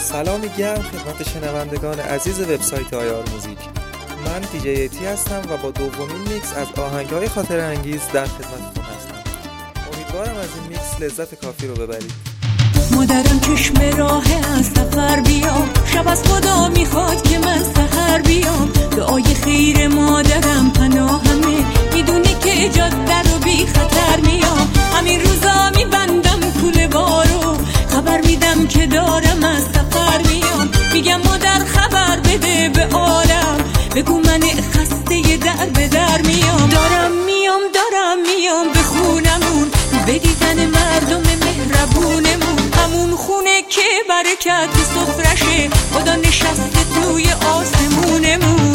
سلامی گرم خدمت شنوندگان عزیز وبسایت آیار موزیک. من دیجی ایتی هستم و با دومین میکس از آهنگ‌های خاطر انگیز در خدمتتون هستم. امیدوارم از این میکس لذت کافی رو ببرید. مادرم چشم راه از سفر بیام، شب از خدا میخواد که من سحر بیام. دعای خیر مادرم پناهمه، میدونه که جاده رو بی خطر میام. همین روزا میبندم کوله بارو، خبر میدم که دارم از سفر میام. میگم مادر خبر بده به عالم، بگو من خسته در به در میام. دارم میام به خونمون، به دیدن مردم مهربونمون. همون خونه که برکت سفرشه، خدا نشسته توی آسمونمون.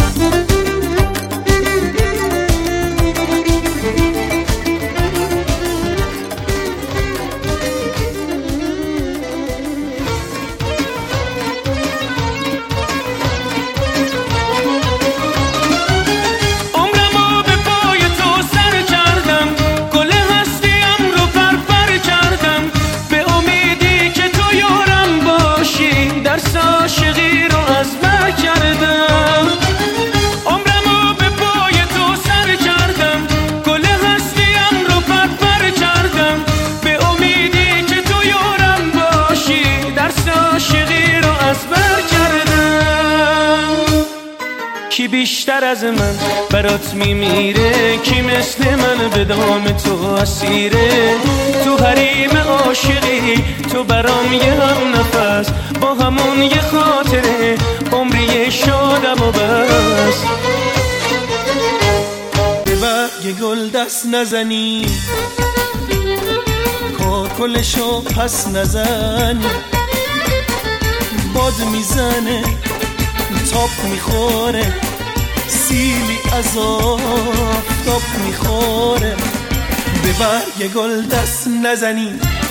کی بیشتر از من برات میمیره، کی مثل من به دام تو اسیره. تو حریم عاشقی، تو برام یه هم نفس، با همون یه خاطره عمری شادم و بس. به برگ گل دست نزنی، کلشو پس نزنی. باد میزنه تاب میخوره، سیلی از آفتاب میخوره. به برگ گل دست نزنی.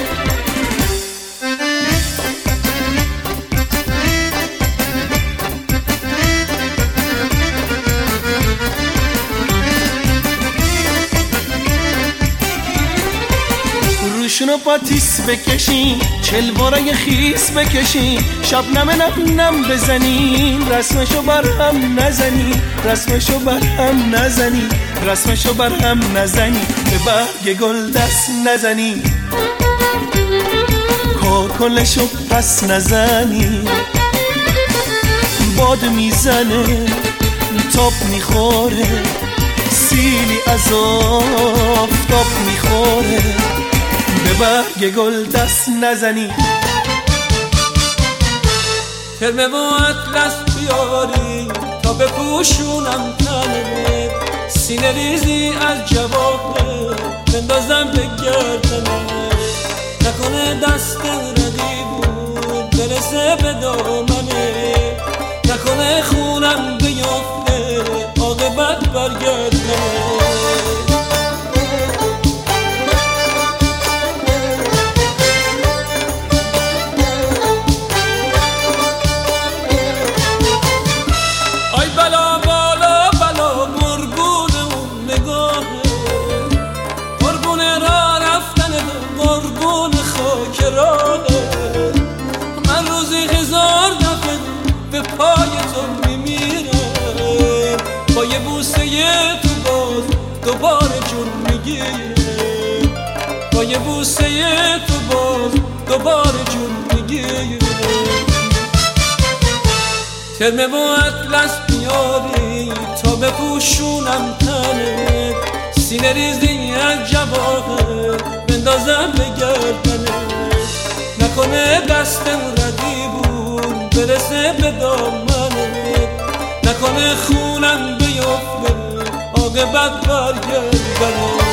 روشونو پاتیس بکشین، چلوارای خیس بکشین. شبنم نم بزنین، رسمشو بر هم نزنین، رسمشو بر هم نزنین، رسمشو بر هم نزنین. به برگ گل دست نزنین، کلشو پس نزنین. باد میزنه تاب میخوره، سیلی از آفتاب میخوره. به برگ گل دست نزنی. ترمه و اطلس بیاری تا بپوشونم تنه، سینه ریزی از جواهر بندازم به گردنه. نکنه دست رقیبون برسه به دامنه، نکنه خونم بیفته عاقبت برگردنه. من روزی هزار دفعه به پای تو میمیرم، با یه بوسه تو باز دوباره جون میگیرم، با یه بوسه تو باز دوباره جون میگیرم. ترمه و اطلس بیاری تا بپوشونم تنه، سینه ریزی از جواهر بندازم به گردنه. نکنه دستم رقیبون برسه به دامنه، نکنه خونم بیفته عاقبت برگردنه.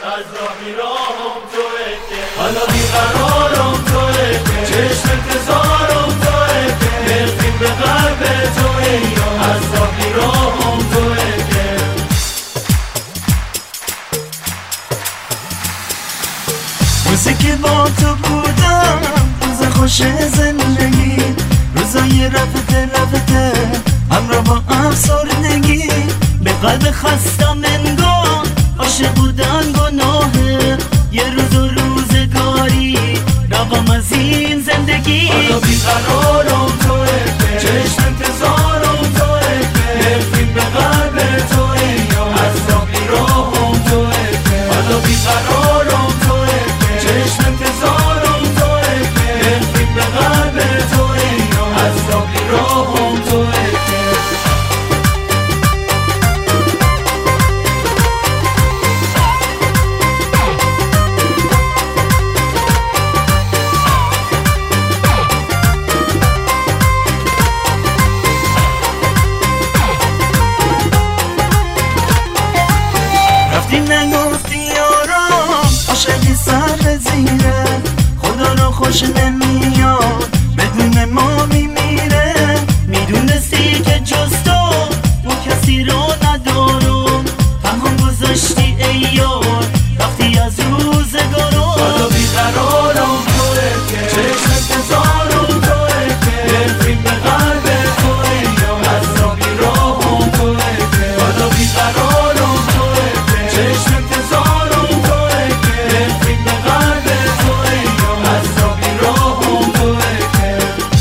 از راه میراهم توه که حالا بیقرارم توه که چشم انتظارم توه که نرفیم به قلب توه از راه میراهم توه که روزی که با تو بودم روز خوش زندگی روزای رفته همراه با افسردگی به قلب خستم انگار عاشق بودن گناهه یه روز و روزگاری رقم از این زندگی حالا بیقرارم توه که چشم انتظارم توه که نرفیم به قلب توه از راه میراهم توه که حالا بیقرارم توه که چشم انتظارم توه که نرفیم به قلب توه از راه میراهم توه که رفتی نگفتی یارم عاشقی سر زیره خدا رو خوش نمیاد بدون ما میمیره میدونستی که جز تو ما کسی رو ندارم تنها گذاشتی ای یار وقتی از روزگارم حالا بیقرارم توه که چشم انتظارم توه که نرفیم به قلب توه از راه میراهم توه که حالا بیقرارم توه که چشم انتظارم توه که نرفیم به قلب توه از راه میراهم توه که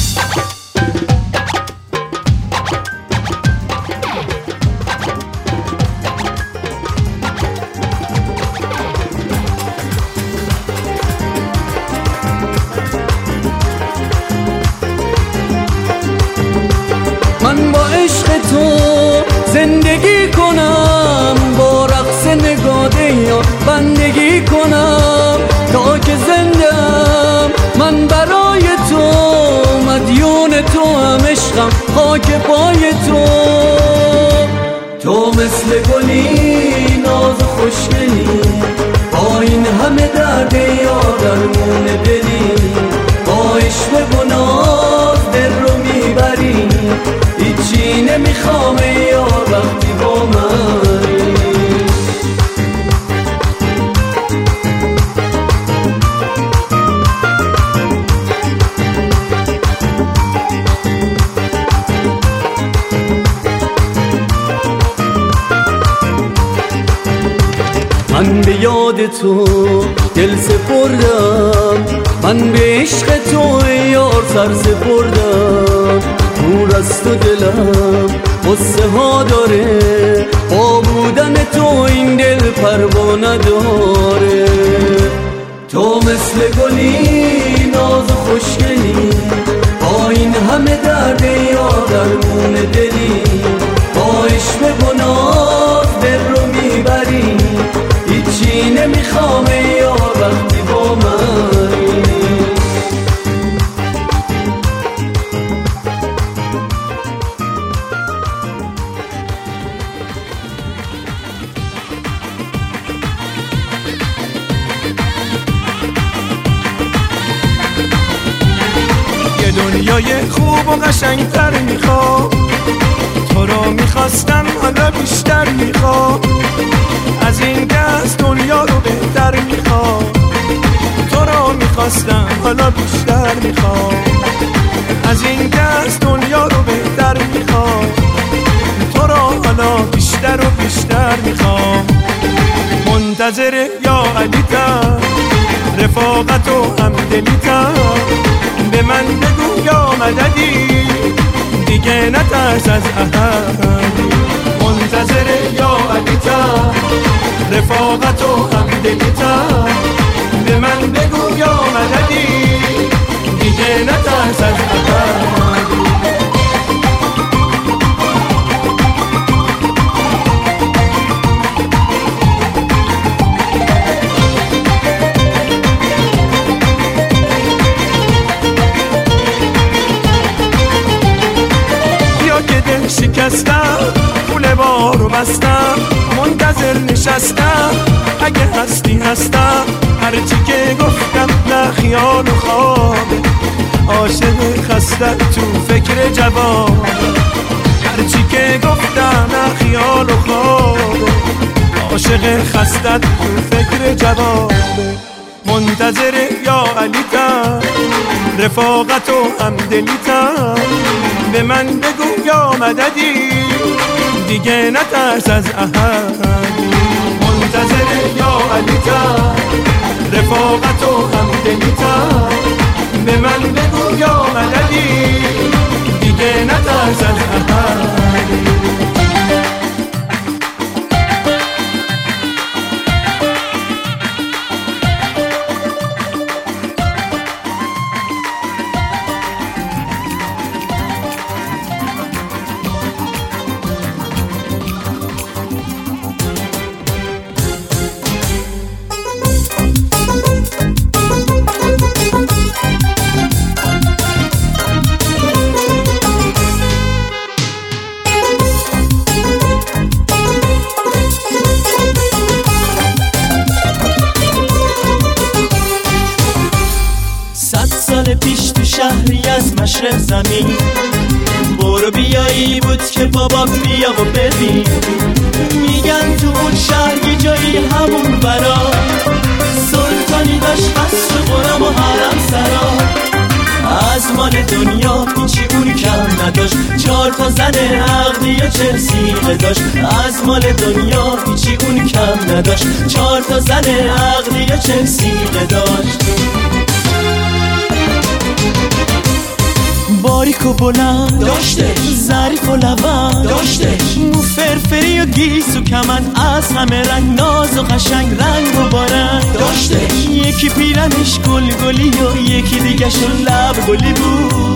من با عشق تو زندگی کنم با رقص نگاده یا بندگی کنم تا که زندم من برای تو مدیون تو هم عشقم خاک پای تو مثل گلی ناز و خوشگلی با این همه درد یا درمون دلی با عشق و ناز دل رو میبری هیچی نمیخوام یا وقتی با منی من به یاد تو دل سپردم من به عشق تو یار سر سپردم دور از تو دلم قصه ها داره با بودن تو این دل پروا نداره تو مثل گلی ناز و خوشگلی با این همه درد یا درمون دلی با عشق و ناز دل رو میبری هیچی نمیخوام یا وقتی با منی یه دنیای خوب و قشنگتر میخوام تو رو میخواستم حالا بیشتر میخوام از این دست دنیا رو بهتر میخوام تو رو میخواستم حالا بیشتر میخوام از این دست دنیا رو بهتر میخوام تو رو حالا بیشتر و بیشتر میخوام منتظر یا علیتم رفاقت و همدلیتم به من بگو یا مددی دیگه نترس از احدی منتظر یا علیتم رفاقت و همدلیتم به من بگو یا مددی دیگه نترس از احدی شکستم پول بارو بستم منتظر نشستم اگه هستی هستم، هرچی که گفتم نه خیال و خوابه، عاشق خستم تو فکر جواب، هرچی که گفتم نه خیال و خوابه، عاشق خستم تو فکر جوابه. منتظر یا علیتم، رفاقت و همدلیتم، به من بگو یا مددی، دیگه نترس از احدی. منتظر یا علیتم، رفاقت و همدلیتم، به من بگو یا مددی، دیگه نترس از احدی. پیش تو شهری از مشرق زمین برو بیایی بود که بابا بیا و ببین، میگن تو اون شهر یه جایی همون برا سلطانی داشت قصر و قرم و حرم سرا، از مال دنیا هیچی اون کم نداشت، 4 تا زن عقلی و 40 سیغه داشت، از مال دنیا هیچی اون کم نداشت، 4 تا زن عقلی و 40 سیغه داشت. باریک و بلند داشتش، ظریف و لبند داشتش، مو فرفری و گیس و کمند، از همه رنگ ناز و قشنگ، رنگ و بارنگ داشتش. یکی پیرنش گلگلی و یکی دیگه‌شون لب گلی بود،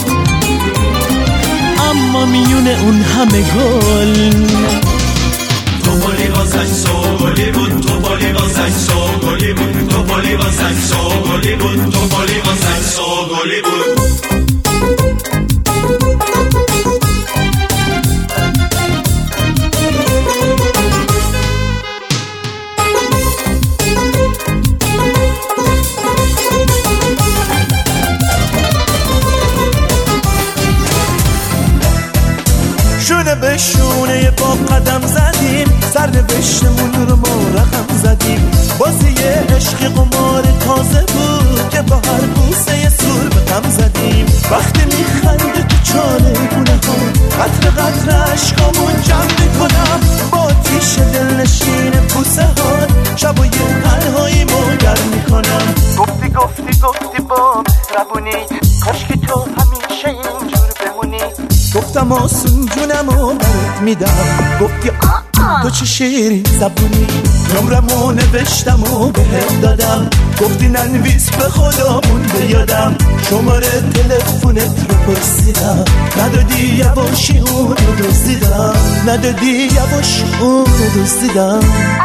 اما میونه اون همه گل توپالی واسش سوگلی بود، توپالی واسش سوگلی بود، توپالی واسش سوگلی بود، توپالی واسش سوگلی بود. شونه به شونه با قدم زدیم، سرنوشتمون رو ما رقم زدیم، بازی عشق قمار تازه بود که با هر بوسه یه سور به غم زدیم. وقتی میخنده تو چاله گونه ها، قطر قطر عشقامون جمع میکنم با تیش دلنشین بوسه ها، شبای تنهایی مگر میکنم. گفتی گفتی گفتی با مهربونی، کاش که تو همیشه اینجور بمونی. گفتم آسون جونمو برات میدم، گفتی تو چه شیرین زبونی. نمرمو نوشتم و بهت دادم، گفتی ننویس به خدامون بیادم. شماره تلفنت رو پرسیدم، ندادی یواشی اون رو دزدیدم، ندادی یواش اون رو دزدیدم.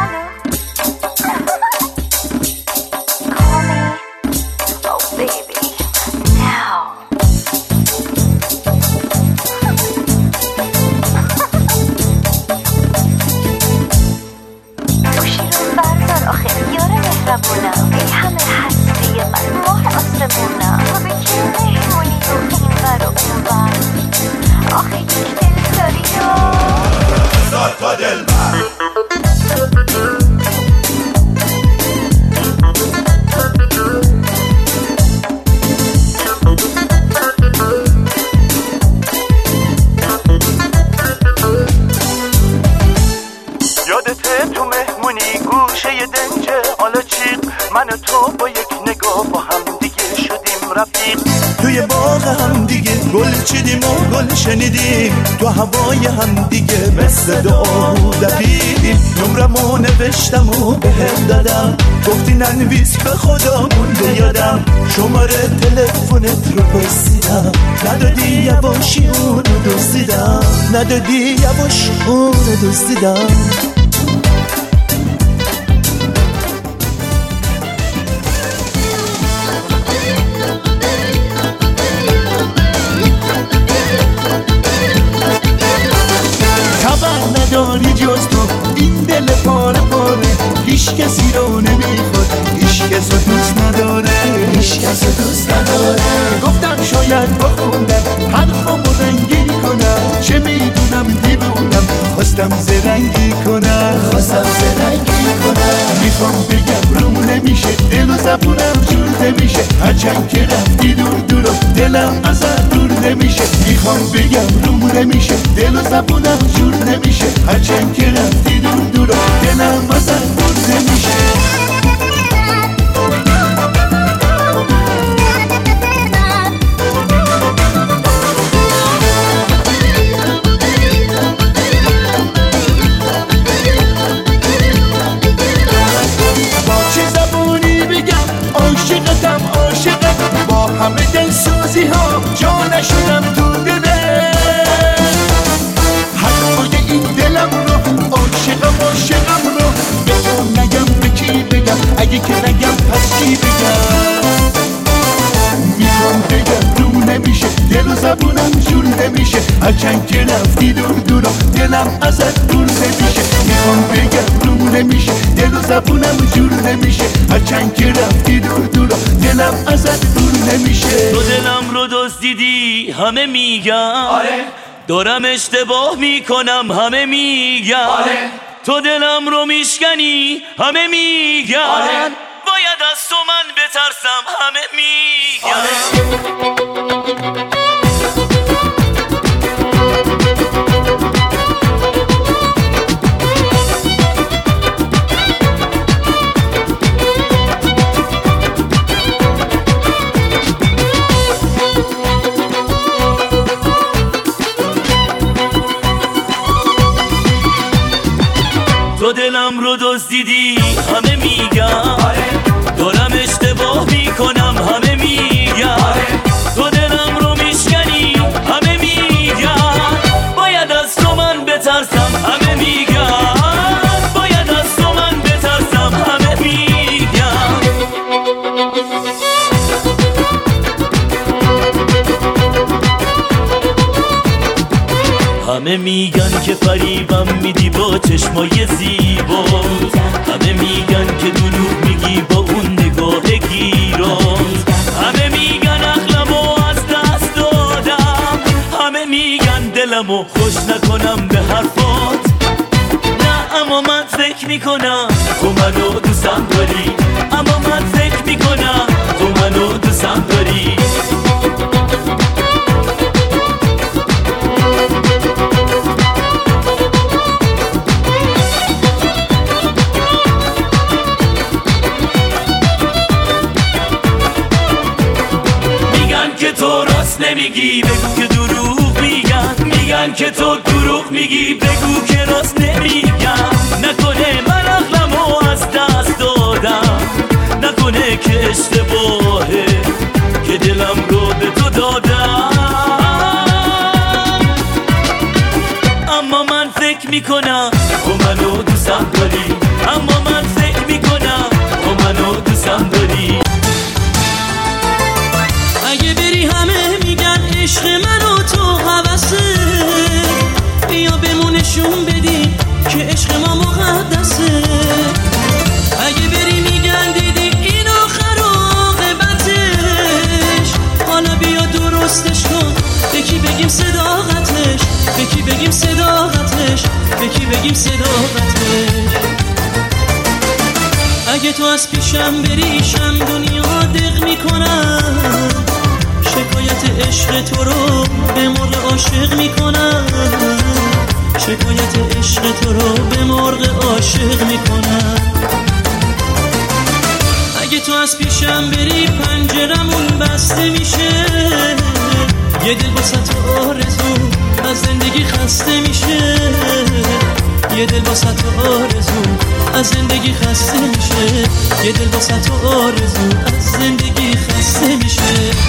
ای همه هستی من ماه آسمونم، تو به که مهمونی و این ور و اون ور، آخه یک دل داری یا 1000 تا دل بر. یادته تو مهمونی گوشه ی دنجه حالا چیق، من و تو با یک نگاه با هم دیگه شدیم رفیق. توی باغ هم دیگه گل چیدیم و گل شنیدیم، تو هوای هم دیگه مثل دعا دقیقیم. نمرمو نوشتم و بهت دادم، گفتی ننویس به خدامون بیادم. شماره تلفنت رو پرسیدم، ندادی یواشی اون رو دزدیدم، ندادی یواش اون رو دزدیدم. نداری جز تو این دل پاره پاره، هیچ کسی رو نمیخواد هرچند که رفتی دور دورا دلم ازت دور نمیشه میخوام بگم روم نمیشه دل و زبونم جور نمیشه هرچند که رفتی دور دورا دلم ازت دور نمیشه عاشقتم با همه دلسوزی ها جا نشدم تو دله حرفای این دلم رو عاشقم رو به تو نگم به کی بگم اگه که نگم پس چی بگم میخوام بگم روم نمیشه دل و زبونم جور نمیشه هرچند که رفتی دور دورا دلم ازت دور نمیشه میخوام بگم روم نمیشه دل و زبونم جور نمیشه هرچند که رفتی دور دورا دلم ازت دور نمیشه تو دلم رو دزدیدی همه میگن آره دارم اشتباه میکنم همه میگن آره تو دلم رو میشکنی همه میگن آره باید از تو من بترسم همه میگن آره تو دلم رو دزدیدی همه میگن دارم اشتباه میکنم همه میگن تو دلم رو میشکنی همه میگن باید از تو من بترسم همه میگن باید از تو من بترسم همه میگن همه میگن که فریبم میدی با چشمای زیبا همه میگن که دروغ میگی با اون نگاه گیران همه میگن عقلمو از دست دادم همه میگن دلمو خوش نکنم به حرفات نه اما من فکر میکنم تو منو دوستم داری اما من فکر میکنم تو منو دوستم داری تو راست نمیگی بگو که دروغ میگن که تو دروغ میگی بگو که راست نمیگن نکنه من عقلمو از دست دادم نکنه که اشتباهه که دلم رو به تو دادم اما من فکر میکنم تو منو دوستم داری اما من فکر میکنم تو منو دوستم داری اگه بری همه میگن عشق من و تو هوسه بیا بمونشون بدی که عشق ما مقدسه اگه بری میگن دیدی این آخر عاقبتش حالا بیا درستش کن به کی بگیم صداقتش به کی بگیم صداقتش به کی بگیم صداقتش اگه تو از پیشم بریشم دنیا دق میکنم شکایت عشق تو رو به مرغ عاشق میکنم شکایت عشق تو رو به مرغ عاشق میکنم اگه تو از پیشم بری پنجرمون بسته میشه یه دل واسه تو آرزو از زندگی خسته میشه یه دل واسه تو آرزو از زندگی خسته میشه یه دل واسه تو آرزو از زندگی خسته میشه